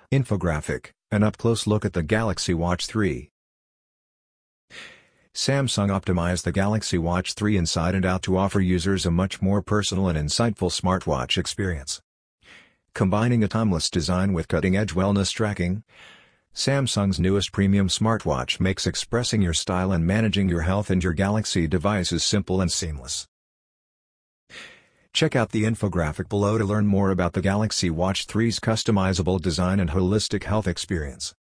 Infographic, an up-close look at the Galaxy Watch 3. Samsung optimized the Galaxy Watch 3 inside and out to offer users a much more personal and insightful smartwatch experience. Combining a timeless design with cutting-edge wellness tracking, Samsung's newest premium smartwatch makes expressing your style and managing your health and your Galaxy devices simple and seamless. Check out the infographic below to learn more about the Galaxy Watch 3's customizable design and holistic health experience.